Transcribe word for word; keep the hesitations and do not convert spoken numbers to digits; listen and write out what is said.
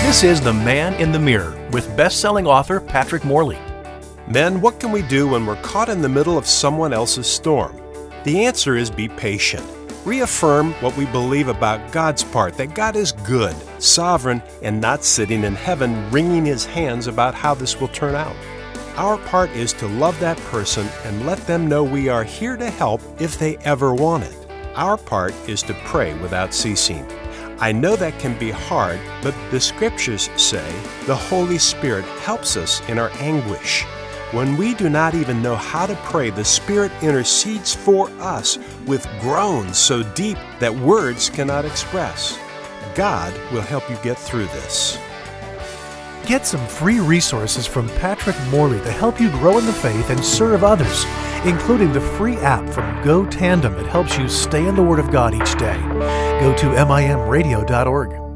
This is The Man in the Mirror with best-selling author Patrick Morley. Men, what can we do when we're caught in the middle of someone else's storm? The answer is be patient. Reaffirm what we believe about God's part, that God is good, sovereign, and not sitting in heaven wringing his hands about how this will turn out. Our part is to love that person and let them know we are here to help if they ever want it. Our part is to pray without ceasing. I know that can be hard, but the scriptures say the Holy Spirit helps us in our anguish. When we do not even know how to pray, the Spirit intercedes for us with groans so deep that words cannot express. God will help you get through this. Get some free resources from Patrick Morley to help you grow in the faith and serve others, including the free app from Go Tandem that helps you stay in the Word of God each day. Go to M I M radio dot org.